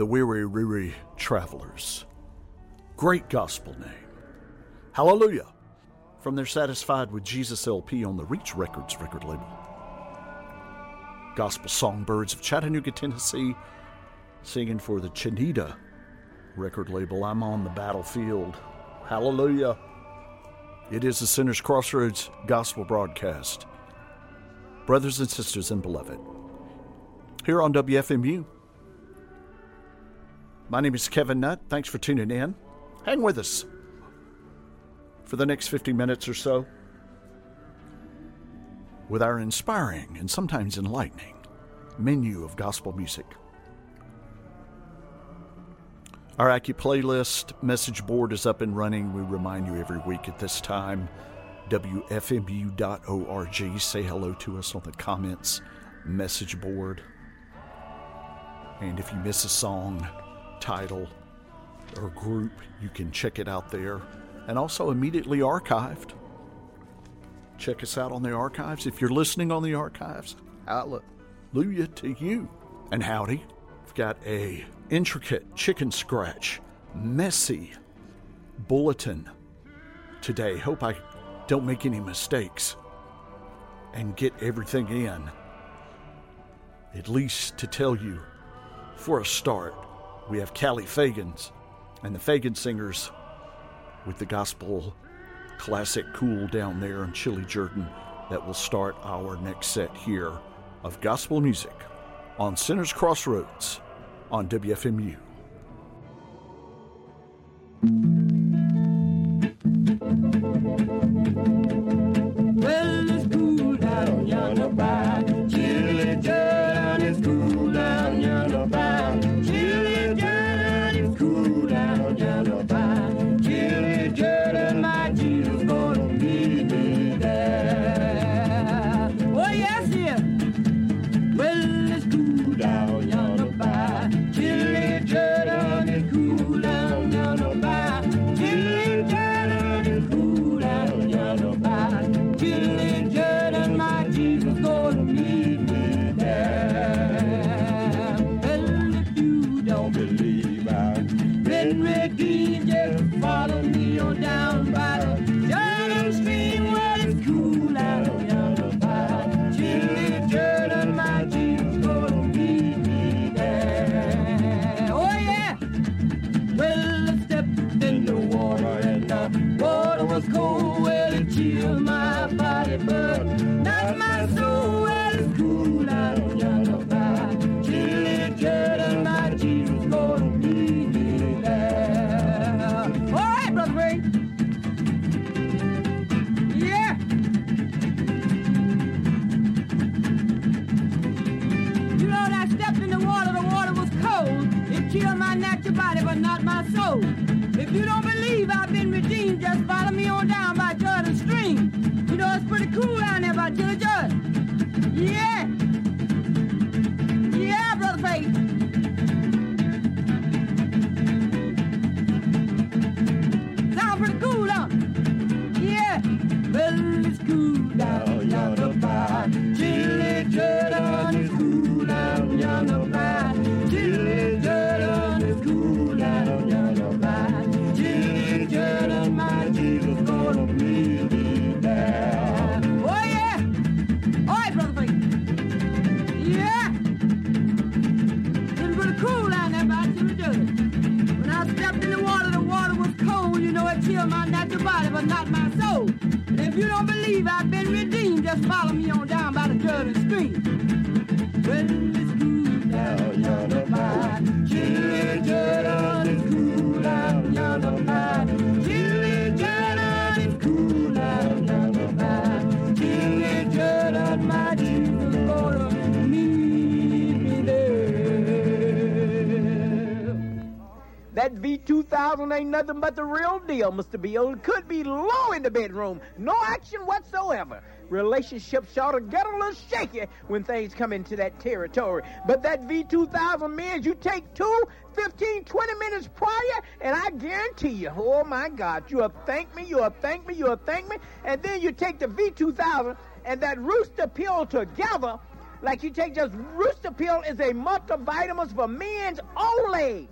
the weary travelers. Great gospel name. Hallelujah. From their Satisfied with Jesus LP on the Reach Records record label. Gospel Songbirds of Chattanooga, Tennessee, singing for the Chinita record label. I'm on the battlefield. Hallelujah. It is the Sinner's Crossroads gospel broadcast. Brothers and sisters and beloved, here on WFMU. My name is Kevin Nutt. Thanks for tuning in. Hang with us for the next 50 minutes or so with our inspiring and sometimes enlightening menu of gospel music. Our Accu playlist message board is up and running. We remind you every week at this time. WFMU.org. Say hello to us on the comments message board. And if you miss a song, title, or group, you can check it out there. And also immediately archived. Check us out on the archives. If you're listening on the archives, hallelujah to you. And howdy, we've got a intricate chicken scratch, messy bulletin today. Hope I don't make any mistakes and get everything in. At least to tell you, for a start, we have Callie Fagans and the Fagan Singers with the gospel classic Cool Down There in Chili Jordan that will start our next set here of gospel music on Sinner's Crossroads on WFMU. Well, it's cool down yonder by Chili Jordan. It's cool down yonder by Chili Jordan. It's cool down yonder by Chili Jordan. My Jesus gonna meet me there. Oh yes, yeah. Well, it's cool down yonder by Chili Jordan. It's cool down yonder by Chili Jordan. It's cool down yonder by Chili Jordan. My Jesus gonna meet me there. Well, if you don't believe I've been redeemed, just follow me on down by the Jordan stream. Well, it's cool down yonder by Chili Jordan. My Jesus gonna meet me there. Oh yeah. Well, I stepped in the water and the water was cold. Well, it chilled my body, but not my soul. Well, it's cool down yonder by Chili Jordan. My Jesus gonna meet me there. All right, Brother Ray. Yeah. You know, when I stepped in the water was cold. It chilled my natural body, but not my soul. If you don't believe I've been redeemed, just follow me on down by Jordan Stream. You know, it's pretty cool down there by Chili Jordan. Yeah. Yeah, Brother Faith. Sound pretty cool, huh? Yeah. Well, it's cool down yonder by Chili Jordan. It's cool down yonder by Chili Jordan. It's cool down yonder by Chili Jordan. My Jesus gonna meet me there. Oh yeah. All right, Brother Faith. Yeah. It's pretty cool down there by Chili Jordan. When I stepped in the water was cold. You know, it chilled my natural body, but not my soul. And if you don't believe I've been redeemed, just follow me on down by the Jordan stream. Well, it's cool down yonder by Chili Jordan. It's cool down yonder by Chili Jordan. It's cool down yonder by Chili Jordan. My Jesus gonna meet me there. That V2000 ain't nothing but the real deal, Mr. Bill. It could be low in the bedroom. No action whatsoever. Relationships ought to get a little shaky when things come into that territory. But that V2000 means you take 15, 20 minutes prior, and I guarantee you, oh my God, you'll thank me, you'll thank me, and then you take the V2000 and that rooster pill together, like you take just Rooster Pill is a multivitamins for men's only.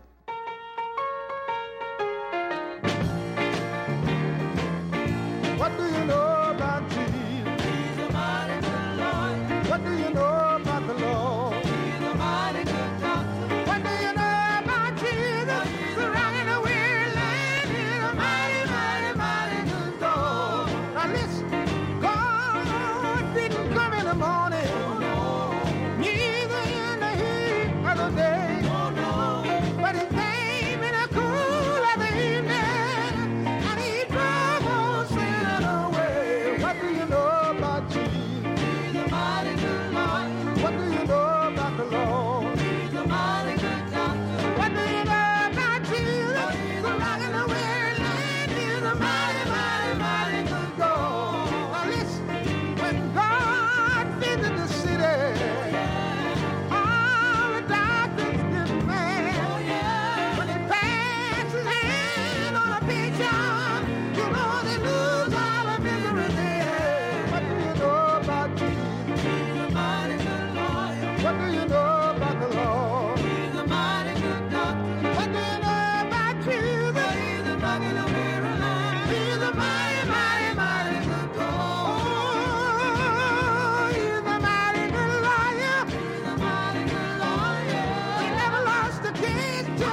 What do you know about Jesus? He's a mighty good Lord. What do you know about the Lord? He's a mighty good doctor. What do you know about Jesus? Surrounding the weary land. He's a mighty, mighty, mighty good God. Now listen, God didn't come in the morning, neither in the heat of the day, but He came in the cool of the evening, and He drove all sin away. What do you know about Jesus? He's a mighty good Lord. What do you know about the Lord? He's a mighty good doctor. What do you know about Jesus? He's a rock in the weary land. He's a mighty, mighty, mighty good God. Now listen, when God visited the city, all the doctors get mad. When He passed His hand on a patient, you know they lose all the misery they had. What do you know about Jesus? He's a mighty good Lord. What do you know about the Lord? He's a mighty good doctor. What do you know about Jesus? He's a rock in the weary land. He's a mighty, mighty, mighty good God. Oh, He's a mighty good lawyer. He's a mighty good lawyer. He never lost a case to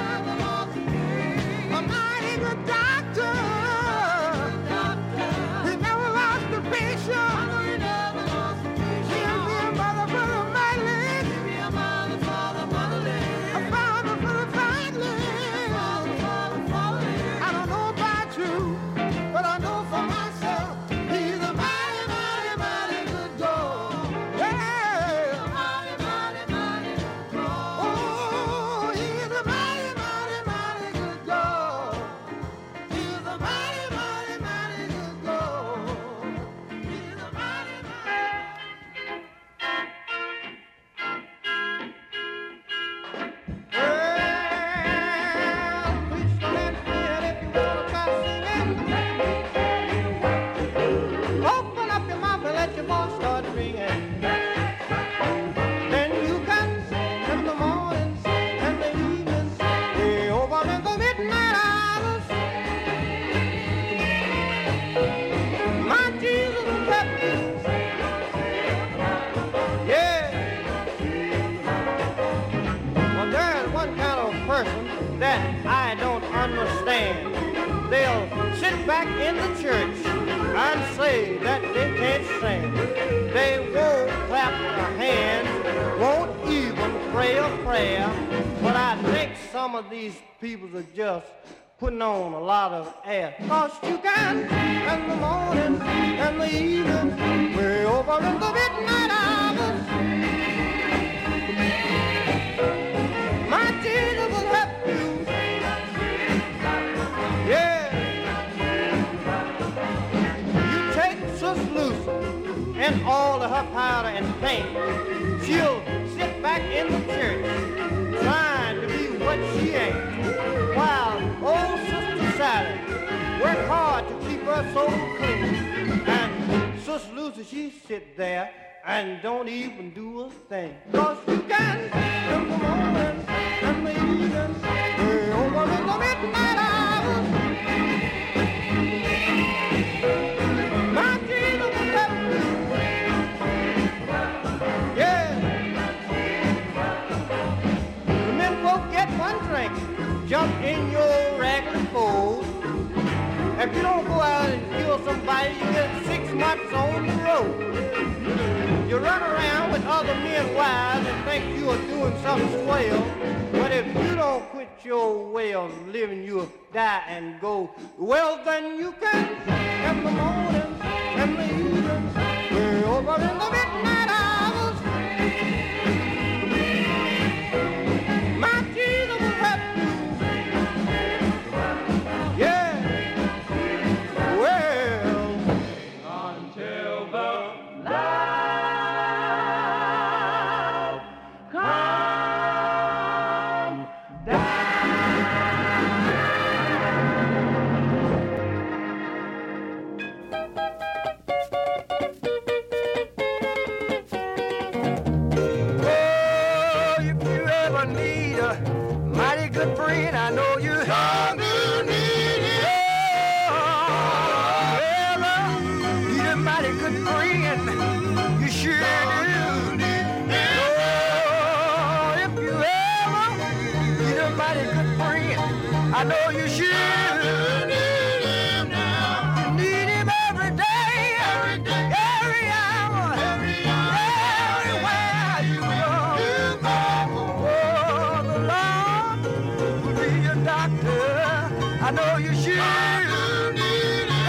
a mighty good doctor. He never lost a patient. He'll be a mother for the motherless, a father for the fatherless. I don't know about you, but I know for myself, He's a mighty, mighty, mighty good God. Yeah. Mighty, mighty, mighty good God. Oh, He's a mighty, mighty, mighty good God. He's a mighty, mighty, mighty good God. He's a mighty, well, preach the man friend if you want to try singing. Open up your mouth and let your voice start ringing. Then you can sing in the morning and the evening, way over in the midnight hours. My Jesus will help you. Yeah. Well, there's one kind of person that I don't understand. They'll sit back in the church and say that they can't sing. They won't clap their hands, won't even pray a prayer. But I think some of these people are just putting on a lot of air. 'Cause you can in the morning and the evening, way over in the midnight hours. My Jesus will help you. Yeah. You take Sis Lucy and all of her powder and paint. She'll sit back in the church trying to be what she ain't. While old Sister Sally work hard to keep her soul clean. And Sis Lucy, she sit there and don't even do a thing. 'Cause you can in the morning and the evening, way over in the midnight hours. My Jesus will help you. Yeah. The men folk get one drink, jump in your raggedy fold. If you don't go out and kill somebody, you get 6 months on the road. You run around with other men wives and think you are doing something swell. But if you don't quit your way of living, you'll die and go. Well, then you can in the morning and the evening, way over in the midnight hours. My Jesus will help you. Yeah. Well, until the love come down. praying. I know you sure do need it. Well, need a mighty good friend. You sure do need it. Oh, if you ever need a mighty good friend, I know you sure need him now. You need him every day, every hour, everywhere you go. Oh, the Lord will be your doctor. I know you sure need him.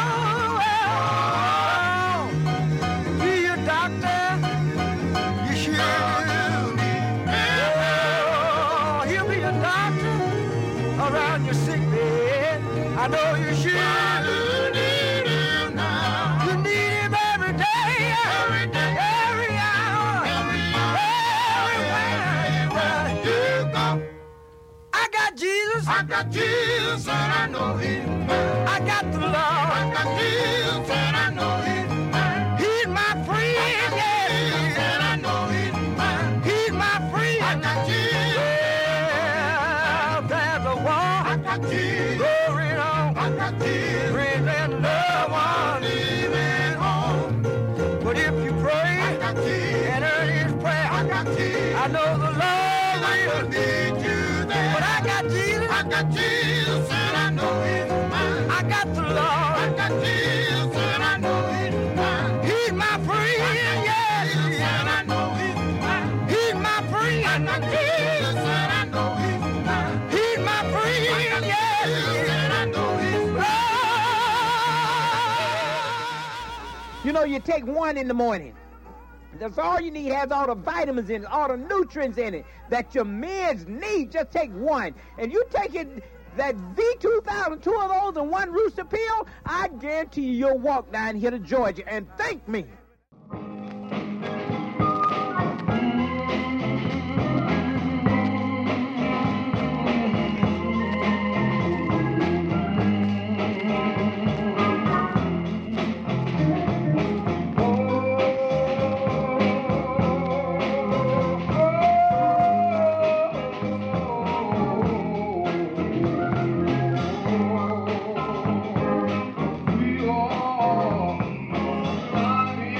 Oh, be your doctor. You sure need him. Oh, he'll be your doctor around your sick bed. I know you sure need him now. You need him every day, every hour, everywhere you go. I got Jesus, and I know him. I got the Lord, I got Jesus, and I know him. He's my friend, yes, and I know him. He's my friend. I got Jesus. Well, there's a war. I got Jesus. Going on. I got Jesus. Friends and loved ones leaving home. But if you pray, I got Jesus. And earn his prayer, I got Jesus. I know the Lord will lead you there. But I got Jesus. I got Jesus, and I know he's mine. I got the Lord. I got Jesus, and I know he's mine. He's my friend, yes, and I know he's mine. He's my friend. I got Jesus, and I know he's mine. He's my friend, yes, and I know he's mine. You know, you take one in the morning. That's all you need. Has all the vitamins in it, all the nutrients in it that your men's need. Just take one. And you take it, that V2000, two of those and one Rooster pill, I guarantee you'll walk down here to Georgia and thank me. We all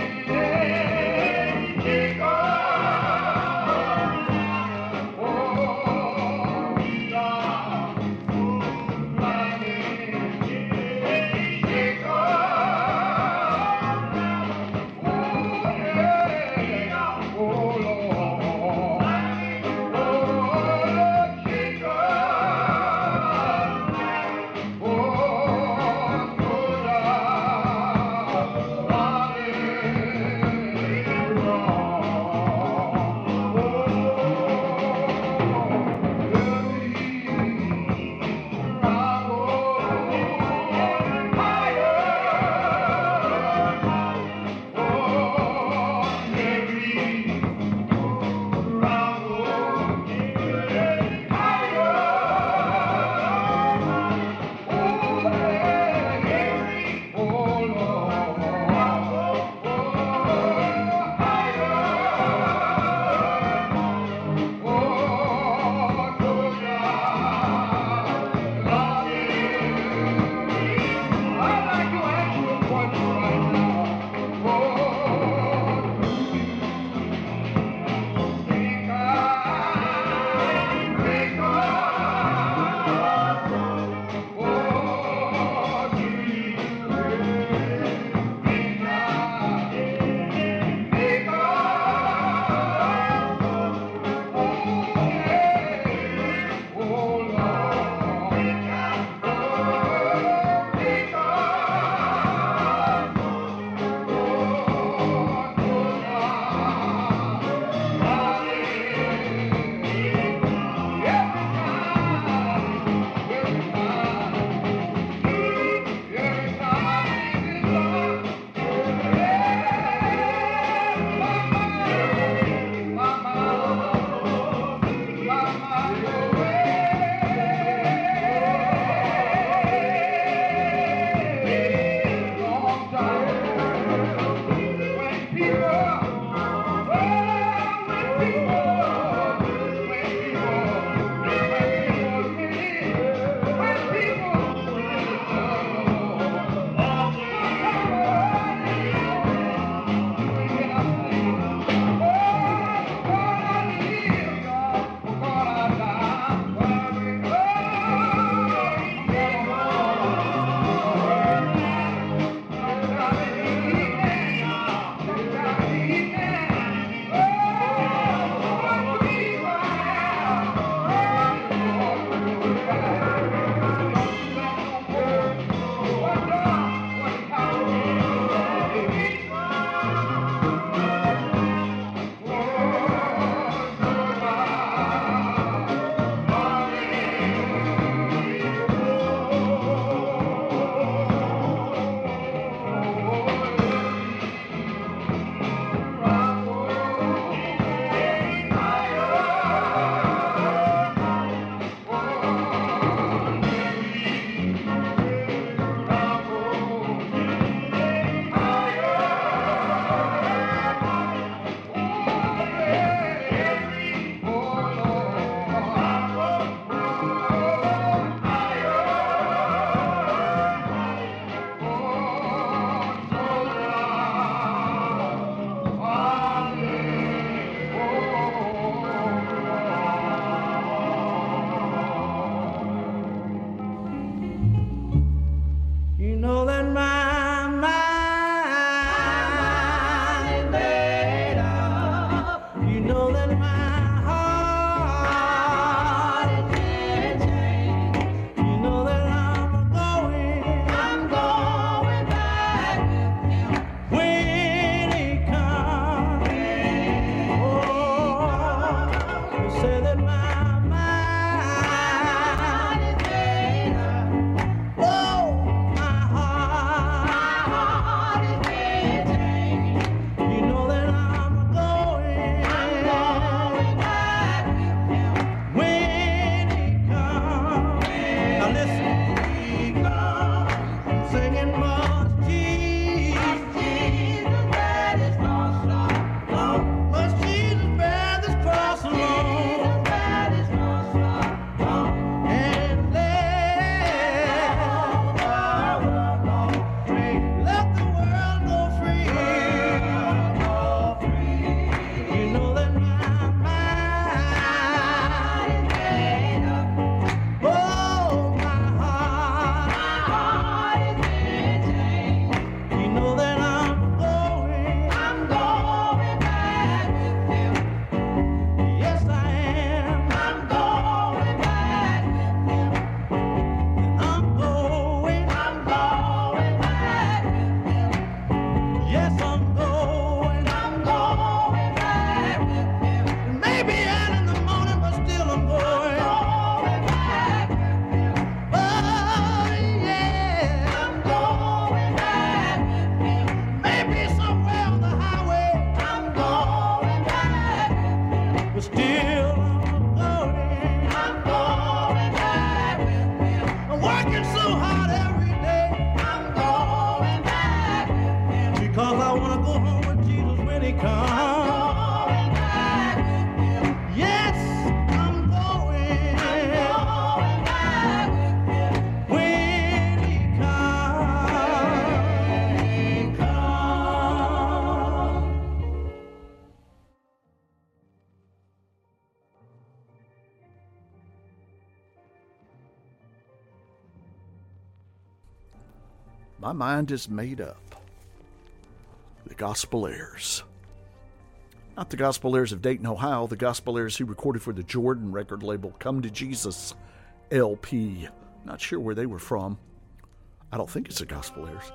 My mind is made up. The Gospel Heirs. Not the Gospel Heirs of Dayton, Ohio, the Gospel Heirs who recorded for the Jordan record label Come to Jesus LP. Not sure where they were from. I don't think it's the Gospel Heirs.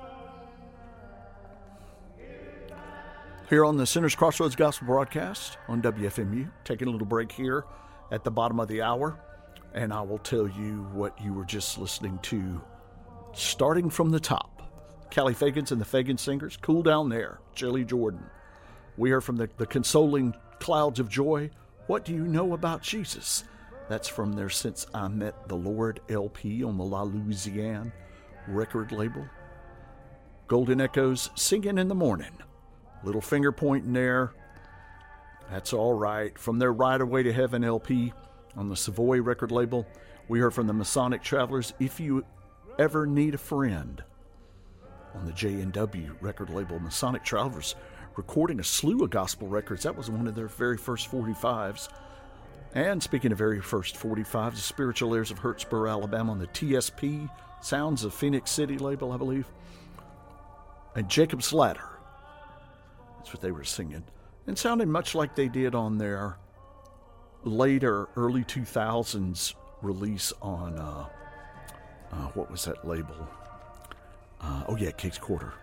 Here on the Sinners Crossroads Gospel Broadcast on WFMU, taking a little break here at the bottom of the hour, and I will tell you what you were just listening to, starting from the top. Callie Fagans and the Fagan Singers, Cool Down There, Chili Jordan. We heard from the Consoling Clouds of Joy, What Do You Know About Jesus? That's from their Since I Met the Lord LP on the La Louisiane record label. Golden Echoes, Singing in the Morning. Little finger pointing there. That's all right. From their Ride Away to Heaven LP on the Savoy record label. We heard from the Masonic Travelers, If You Ever Need a Friend, on the J&W record label. Masonic Travelers recording a slew of gospel records. That was one of their very first 45s. And speaking of very first 45s, the Spiritual Heirs of Hurtsboro, Alabama on the TSP Sounds of Phoenix City label, I believe. And Jacob's Ladder. That's what they were singing. And sounded much like they did on their later, early 2000s release on, what was that label? King's Quarter.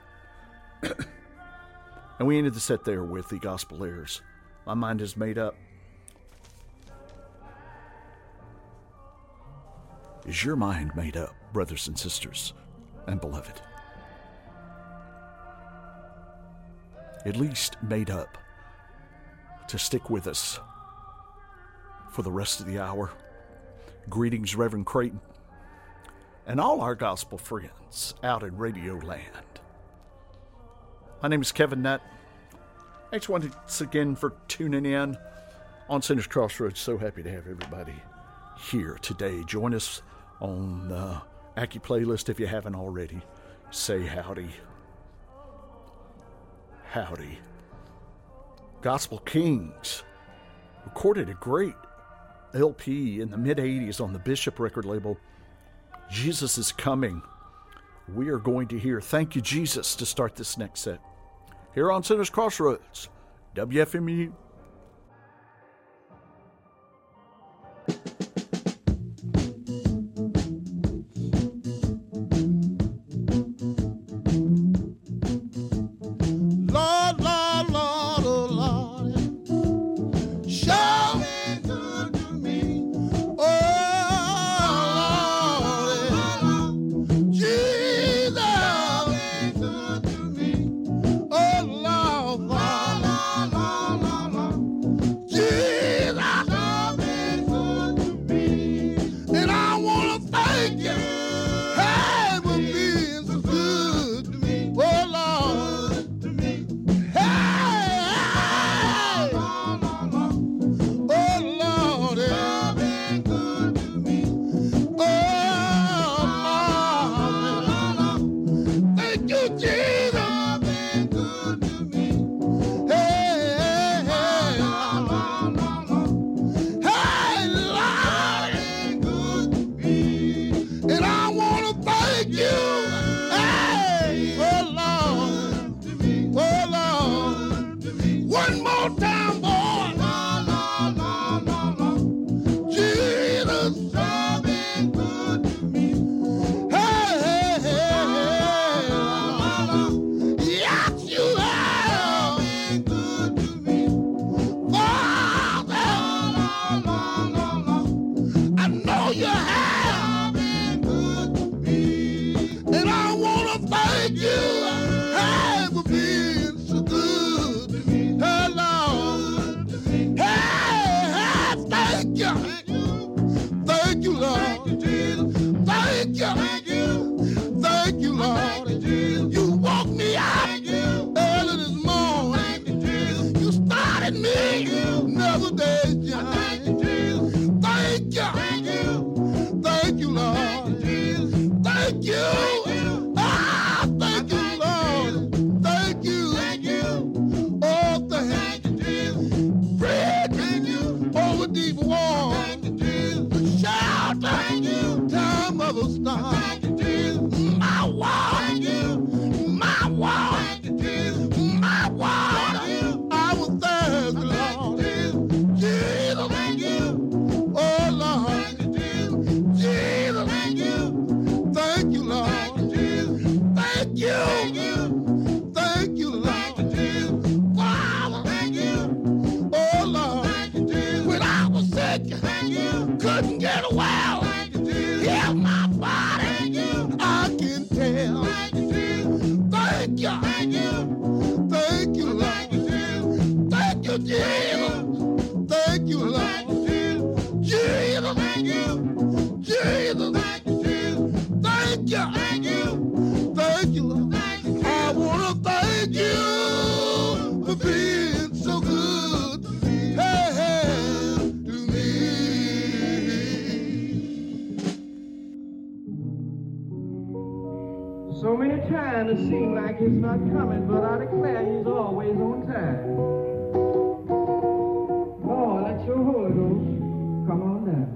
And we ended the set there with the Gospel Heirs. My mind is made up. Is your mind made up, brothers and sisters and beloved? At least made up to stick with us for the rest of the hour. Greetings, Reverend Creighton, and all our gospel friends out in Radio Land. My name is Kevin Nutt. Thanks once again for tuning in on Sinners Crossroads. So happy to have everybody here today. Join us on the Aki playlist if you haven't already. Say howdy. Howdy. Gospel Kings recorded a great LP in the mid-'80s on the Bishop record label. Jesus is Coming. We are going to hear Thank You, Jesus, to start this next set. Here on Sinners Crossroads, WFMU. My wow! Jesus. Thank you, Jesus. Thank you. Thank you. Thank you, Lord. Thank you, I want to thank you for being so good to me. Hey, hey, to me. So many times it seems like he's not coming, but I declare he's always on time. Lord, let your Holy Ghost come on down.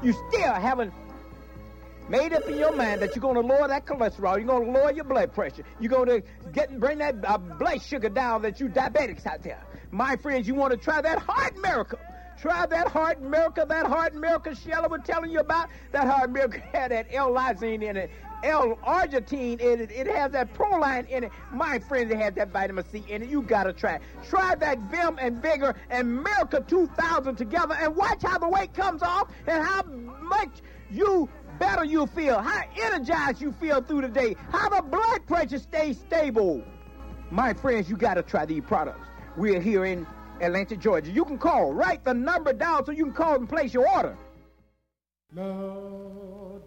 you still haven't made up in your mind that you're going to lower that cholesterol, you're going to lower your blood pressure, you're going to bring that blood sugar down, that you diabetics out there. My friends, you want to try that heart miracle. Try that heart miracle Shella was telling you about. That heart miracle had that L-lysine in it, L-arginine in it. It has that proline in it. My friends, it has that vitamin C in it. You got to try it. Try that Vim and Vigor and Miracle 2000 together and watch how the weight comes off and how much better you feel, how energized you feel through the day, how the blood pressure stays stable. My friends, you got to try these products. We're here in Atlanta, Georgia. You can call. Write the number down so you can call and place your order. Lord,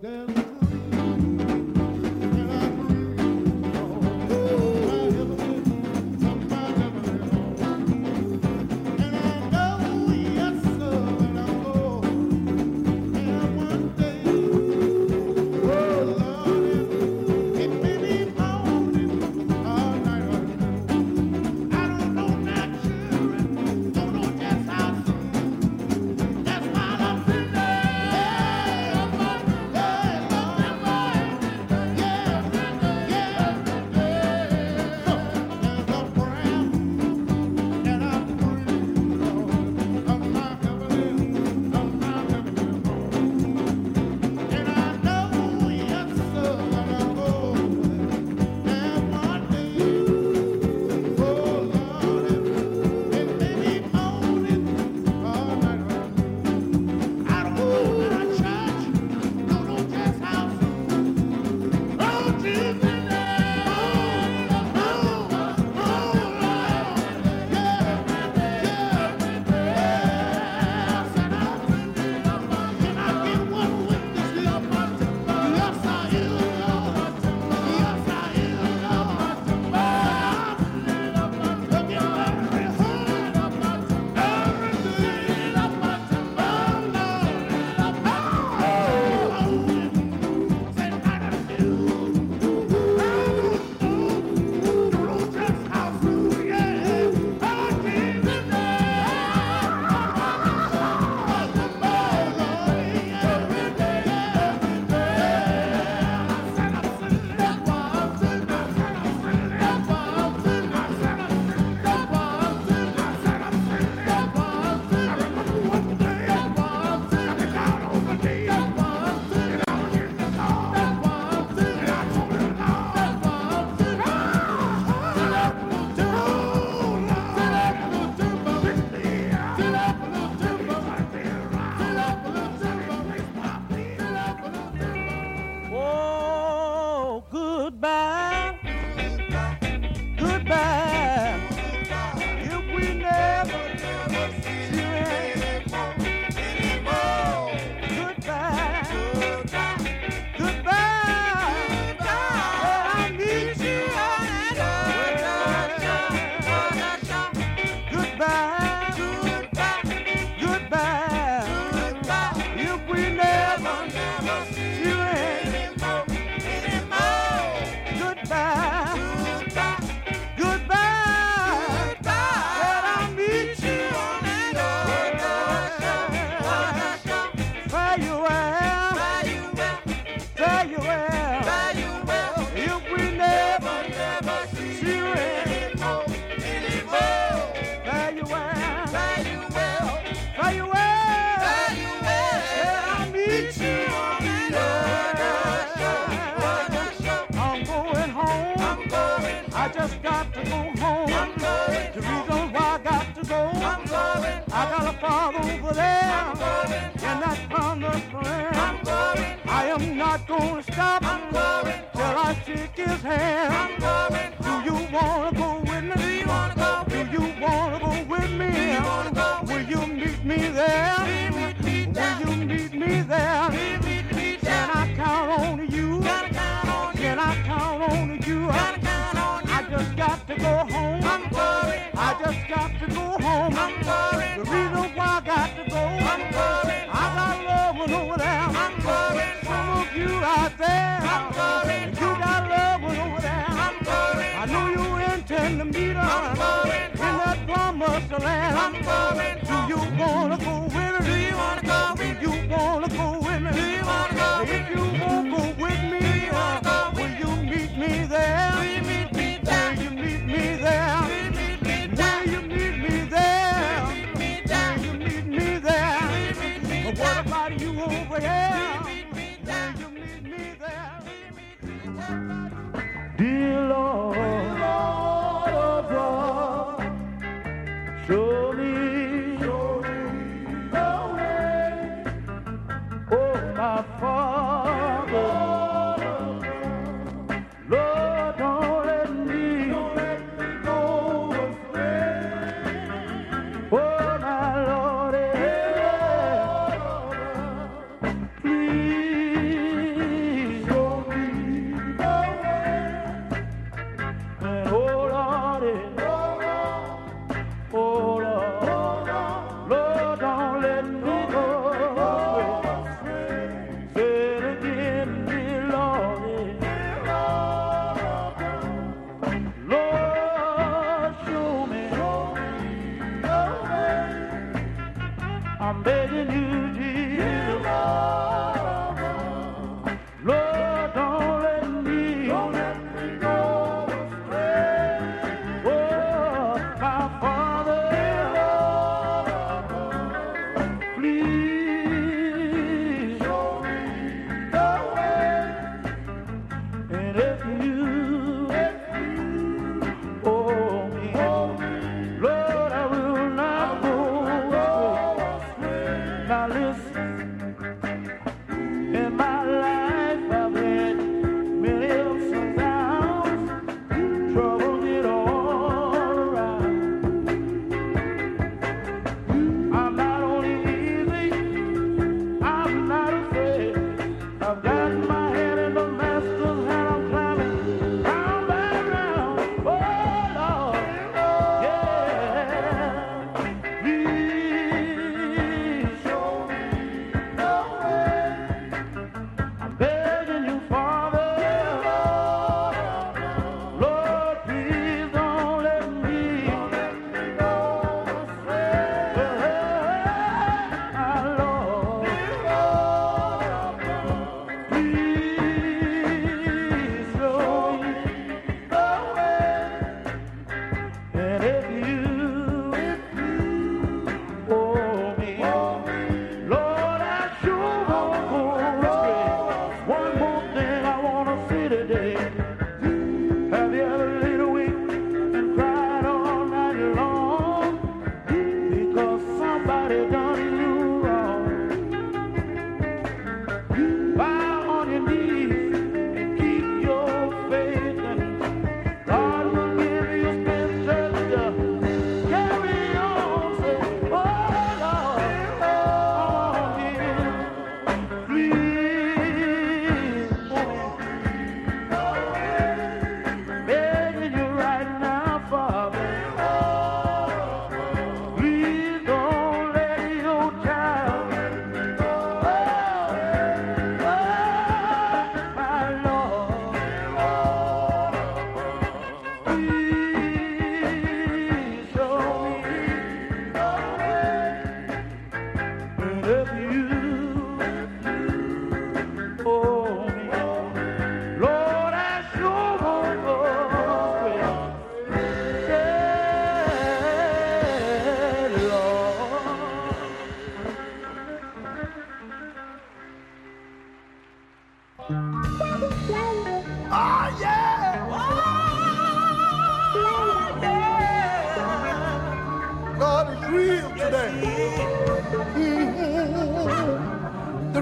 I'm going. Do you wanna go with me? Do you wanna go with me? Do you wanna go with me?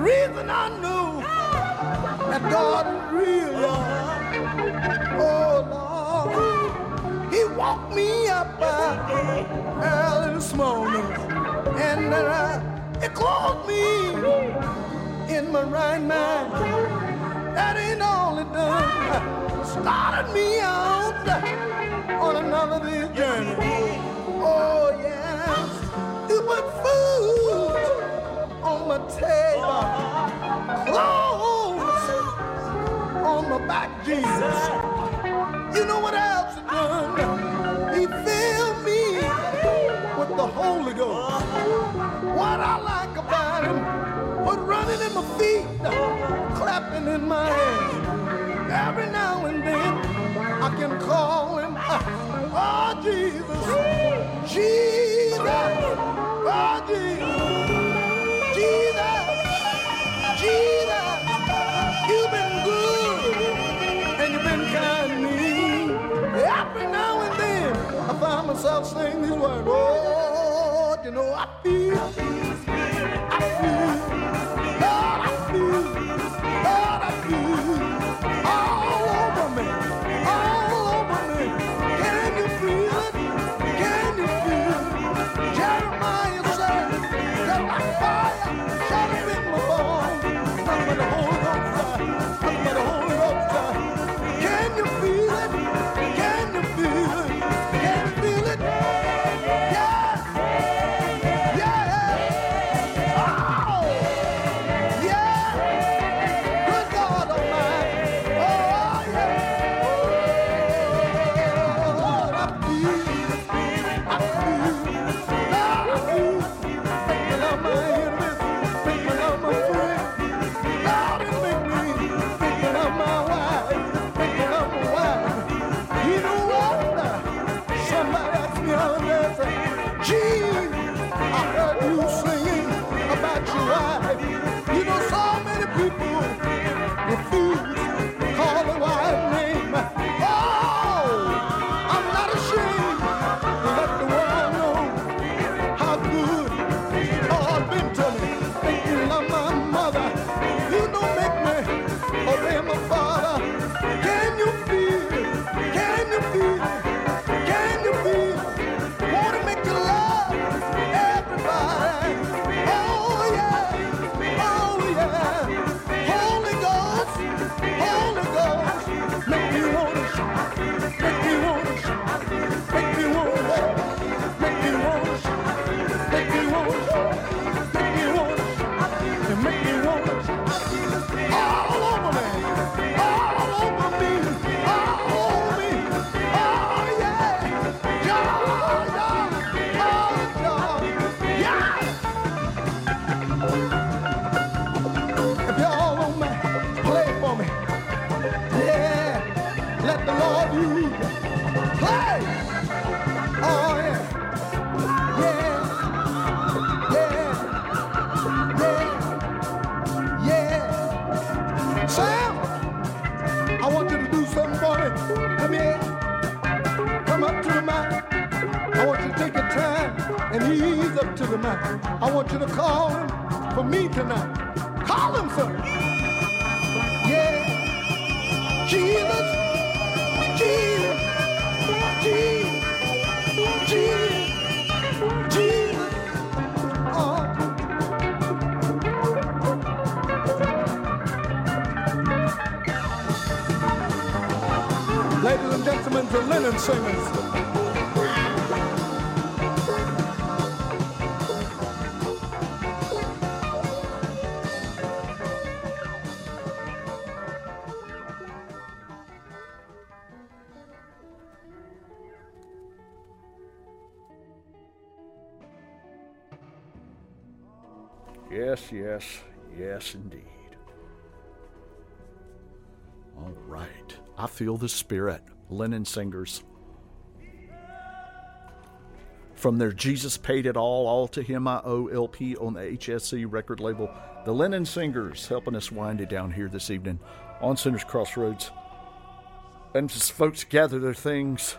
reason I know that God is real, Lord. Oh, Lord. He woke me up early this morning, and He clothed me in my right mind. That ain't all He done. Started me out on another day's journey. Oh, yes. You put food on my table, clothes on my back, Jesus. You know what else He done? He filled me with the Holy Ghost. What I like about Him was running in my feet, clapping in my hands. Every now and then I can call Him, oh Jesus, Jesus, oh Jesus, Jesus, Jesus. You've been good and you've been kind to me. Every now and then I find myself singing these words. Oh, you know I feel, Lord, I feel, Lord, I feel all over me, all over me. Can you feel it? Can you feel it? Jeremiah said, just like fire, shut up in my bones. Nothing but the Holy Ghost, nothing but the Holy Ghost. Can you feel it? Can you feel it? Can you feel it? Yeah. I want you to call Him for me tonight. Call Him, sir. Yeah. Jesus, Jesus, Jesus, Jesus, Jesus. Oh. Ladies and gentlemen, the Linen Singers. Yes, yes, yes, indeed. All right. I feel the Spirit. Linen Singers. From their Jesus Paid It All to Him I Owe LP on the HSC record label. The Linen Singers helping us wind it down here this evening on Sinners Crossroads. And as folks gather their things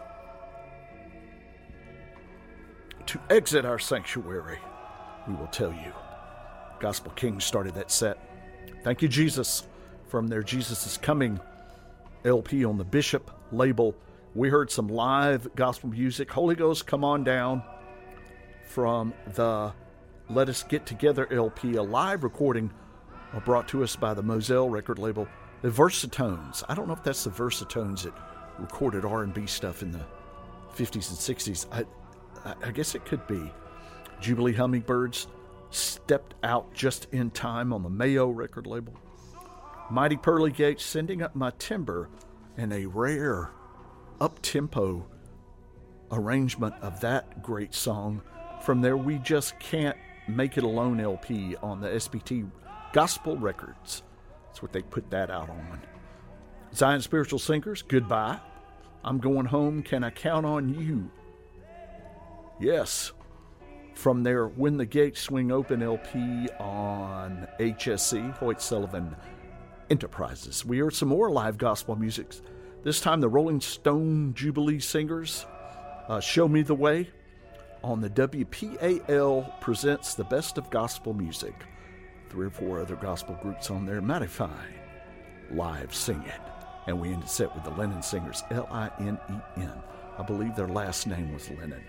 to exit our sanctuary, we will tell you. Gospel King started that set Thank You, Jesus, from their Jesus Is Coming LP on the Bishop label. We heard some live gospel music. Holy Ghost, Come On Down from the Let Us Get Together LP, a live recording brought to us by the Moselle record label. The Versatones. I don't know if that's the Versatones that recorded R&B stuff in the 50s and 60s. I guess it could be. Jubilee Hummingbirds stepped out just in time on the Mayo record label. Mighty Pearly Gates, Sending Up My Timber, and a rare up-tempo arrangement of that great song from their We Just Can't Make It Alone LP on the SBT Gospel Records. That's what they put that out on. Zion Spiritual Singers, Goodbye. I'm Going Home, Can I Count on You? Yes, from their When the Gates Swing Open LP on HSC, Hoyt Sullivan Enterprises. We heard some more live gospel music. This time the Rolling Stone Jubilee Singers, Show Me the Way, on the WPAL presents the best of gospel music. 3 or 4 other gospel groups on there. Mighty Fine, live singing. And we ended the set with the Lennon Singers, L-I-N-E-N. I believe their last name was Lennon.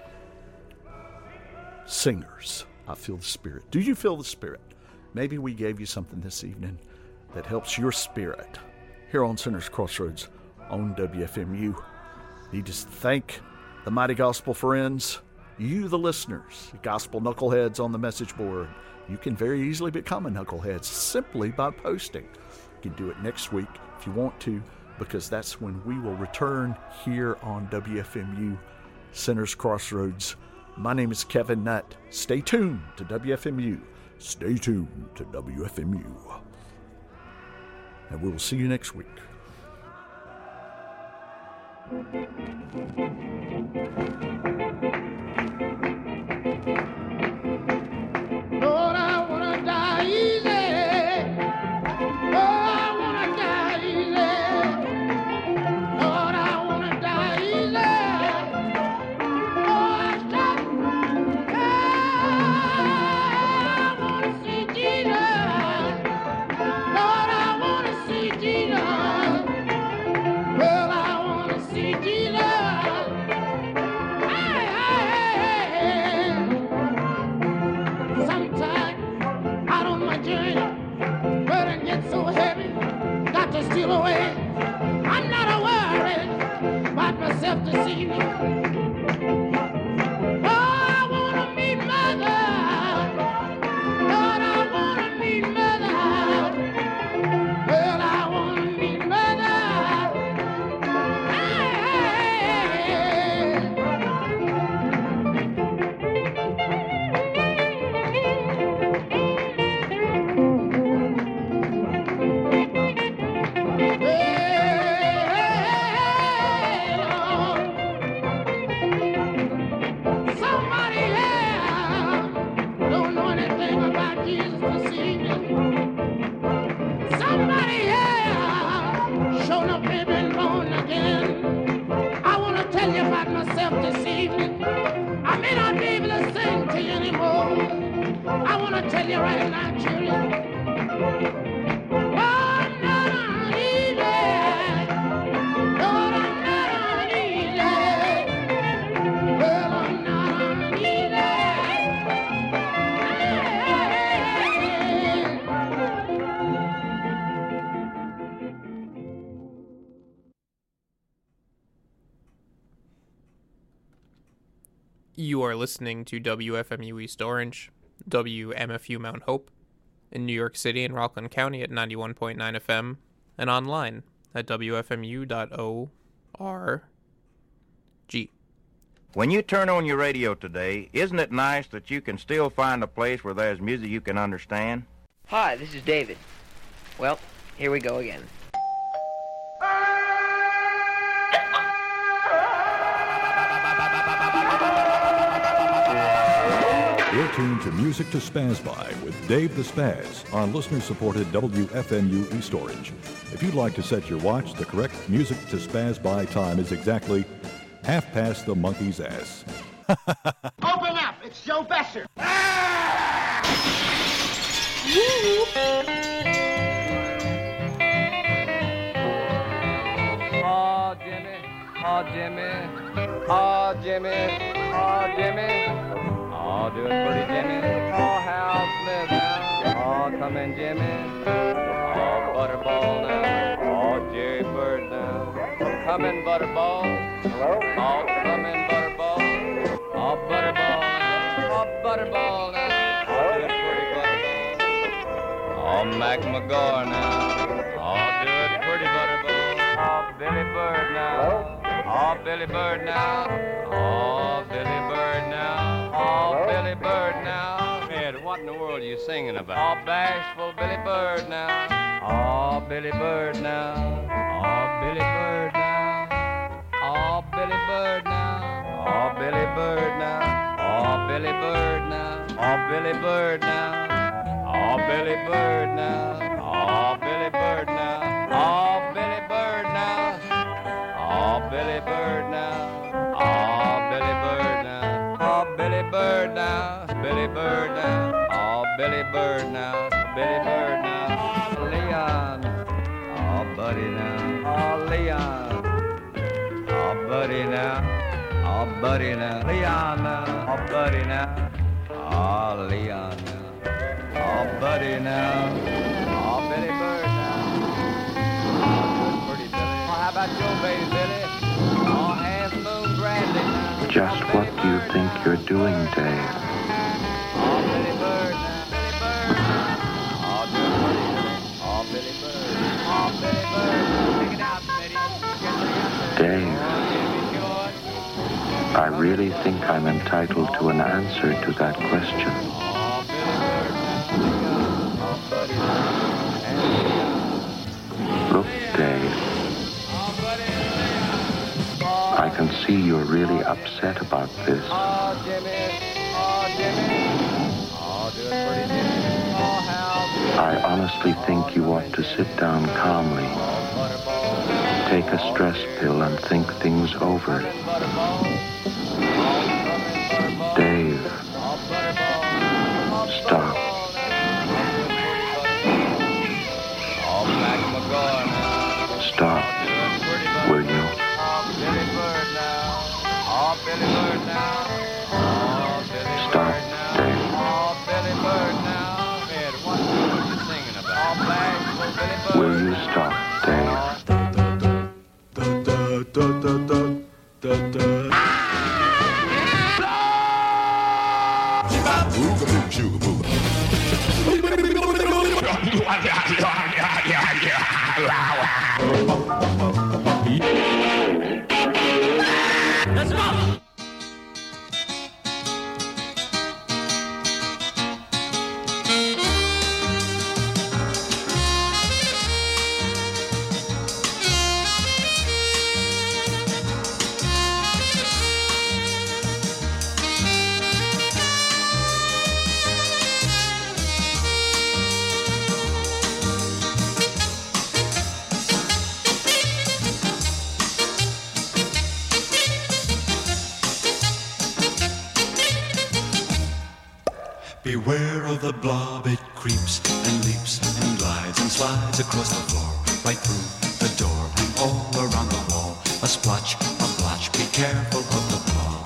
Singers, I feel the Spirit. Do you feel the Spirit? Maybe we gave you something this evening that helps your spirit. Here on Sinners Crossroads on WFMU. Need to thank the Mighty Gospel Friends, you the listeners, gospel knuckleheads on the message board. You can very easily become a knucklehead simply by posting. You can do it next week if you want to, because that's when we will return here on WFMU, Sinners Crossroads. My name is Kevin Nutt. Stay tuned to WFMU. Stay tuned to WFMU. And we will see you next week. Lord, I wanna die easy. Lord, I wanna die easy. Lord, I wanna die easy. Lord, stop. I wanna see Jesus. Lord, I wanna see Jesus. Well, I wanna see Jesus. Sometimes out on my journey, burden gets so heavy, got to steal away. I'm not a worry about myself deceiving. Oh, I wanna meet Mother. Lord, I wanna meet Mother. Well, I wanna meet Mother. Somebody here don't know anything about Jesus this evening. Somebody here shown up here been born again. I want to tell you about myself this evening. I may not be able to sing to you anymore. I want to tell you right now, children. Oh, I'm not uneasy. Lord, I'm not uneasy. Well, I'm not uneasy. You are listening to WFMU East Orange, WMFU Mount Hope, in New York City and Rockland County at 91.9 FM, and online at WFMU.org. When you turn on your radio today, isn't it nice that you can still find a place where there's music you can understand? Hi, this is David. Well, here we go again. You're tuned to Music to Spaz By with Dave the Spaz on listener-supported WFMU East Orange. If you'd like to set your watch, the correct Music to Spaz By time is exactly 1/2 the monkey's ass. Open up! It's Joe Besser! Jimmy. Oh, Jimmy. Oh, Jimmy. Oh, do it pretty, Jimmy. Oh, Hal Smith now. Oh, come in, Jimmy. Oh, Butterball now. Oh, Jerry Bird now. Come in, Butterball. Hello? Oh, come in, Butterball. Oh, Butterball now. Oh, Butterball now. Oh, do it pretty, Butterball. Oh, Mac McGore now. Oh, do it pretty, Butterball. Oh, Billy Bird now. Hello? Oh, Billy Bird now. Oh, Billy Bird now. Oh, Billy Bird now. Ed, what in the world are you singing about? Oh, bashful Billy Bird now. Oh, Billy Bird now. Oh, Billy Bird now. Oh, Billy Bird now. Oh, Billy Bird now. Oh, Billy Bird now. Oh, Billy Bird now. Oh, Billy Bird now. Oh, Billy Bird now. Oh, Billy Bird now. Oh, Billy Bird now. Oh, Billy Bird now. Oh, Billy Bird now. Billy Bird now. Oh, Billy Bird now. Billy Bird now. Leon. Oh, Buddy now. Oh, Leon. Oh, Buddy now. Oh, Buddy now. Leon now. Oh, Buddy now. Oh, Leon now. Oh, Buddy now. Oh, Billy Bird now. Oh, good, pretty Billy. Oh, how about your baby, Billy? Oh, Half Moon Bradley now. Just what do you think you're doing, Dave? Oh, Billy Bird now. Billy Bird now. Oh, good, pretty Billy. Oh, Billy Bird. Oh, Billy Bird. Take it out, Betty. Dave, I really think I'm entitled to an answer to that question. Oh, Billy Bird now. Oh, Buddy now. Look, Dave, I can see you're really upset about this. Oh, Jimmy. Oh, Jimmy. Oh, do it pretty, Jimmy. Oh, Hal. I honestly think you ought to sit down calmly, take a stress pill and think things over. Dave, stop. Stop, will you? Stop, Dave. Will you stop, Dave? Let's go! Beware of the blob, it creeps and leaps and glides and slides across the floor, right through the door and all around the wall. A splotch, a blotch, be careful of the blob.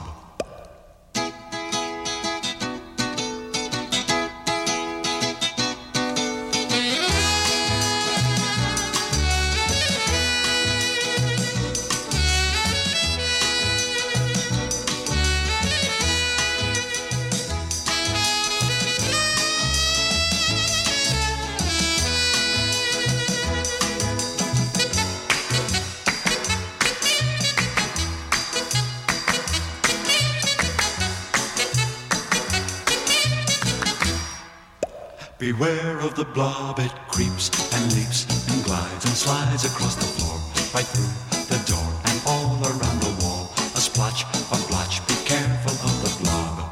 Beware of the blob, it creeps and leaps and glides and slides across the floor, right through the door and all around the wall. A splotch, a blotch, be careful of the blob.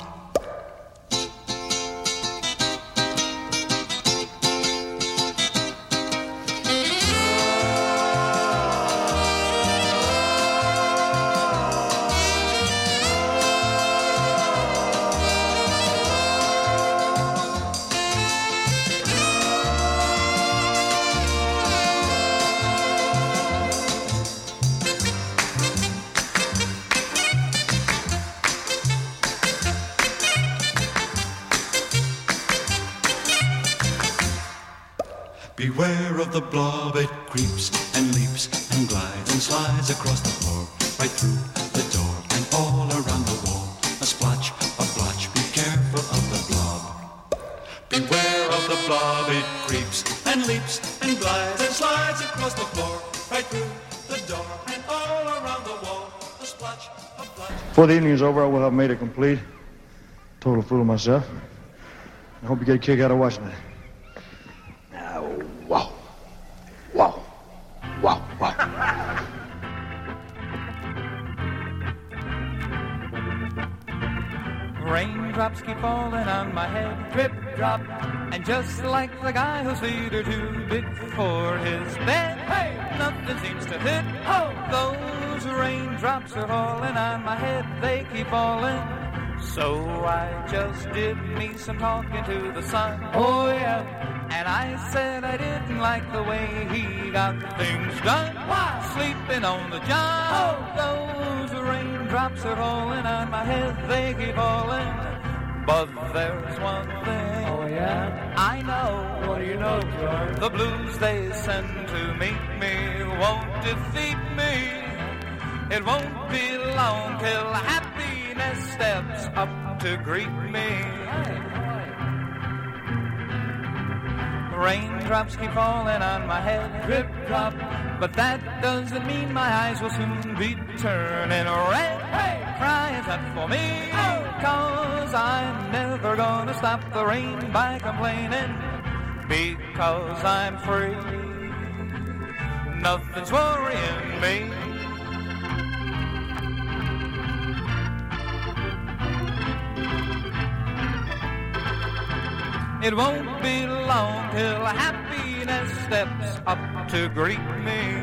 Beware of the blob, it creeps and leaps and glides and slides across the floor, right through the door and all around the wall. A splotch, a blotch, be careful of the blob. Beware of the blob, it creeps and leaps and glides and slides across the floor, right through the door and all around the wall. A splotch, a blotch. Before the evening is over, I will have made it complete. Total fool of myself. I hope you get a kick out of watching it. Wow. Wow. Wow. Wow. Raindrops keep falling on my head, drip, drop. And just like the guy whose feet are too big for his bed, hey, nothing seems to fit. Oh, those raindrops are falling on my head, they keep falling. So I just did me some talking to the sun. Oh, yeah. And I said I didn't like the way he got things done. Why? Sleeping on the job. Oh, those raindrops are falling on my head, they keep falling. But there's one thing. Oh, yeah? I know. What do you know, George? The blues they send to meet me won't defeat me. It won't be long till happiness steps up to greet me. Raindrops keep falling on my head, drip, drop. But that doesn't mean my eyes will soon be turning red. Hey, crying's not for me, cause I'm never gonna stop the rain by complaining. Because I'm free, nothing's worrying me. It won't be long till happiness steps up to greet me.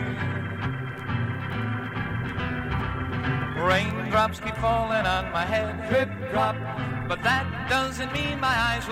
Raindrops keep falling on my head, drip, drop. But that doesn't mean my eyes will